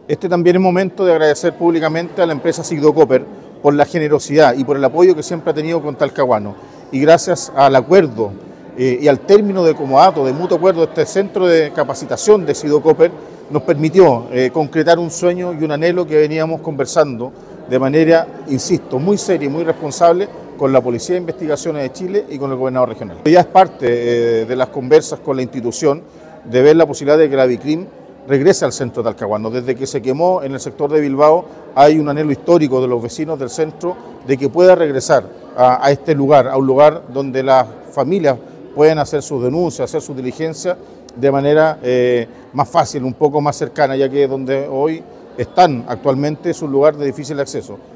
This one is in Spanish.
Este también es momento de agradecer públicamente a la empresa Sigdo Copper por la generosidad y por el apoyo que siempre ha tenido con Talcahuano. Y gracias al acuerdo y al término de comodato, de mutuo acuerdo, este centro de capacitación de Sigdo Copper nos permitió concretar un sueño y un anhelo que veníamos conversando de manera, insisto, muy seria y muy responsable con la Policía de Investigaciones de Chile y con el gobernador regional. Ya es parte de las conversas con la institución de ver la posibilidad de que la Vicrim regrese al centro de Talcahuano. Desde que se quemó en el sector de Bilbao hay un anhelo histórico de los vecinos del centro de que pueda regresar a este lugar, a un lugar donde las familias pueden hacer sus denuncias, hacer sus diligencias de manera más fácil, un poco más cercana, ya que donde hoy están actualmente es un lugar de difícil acceso.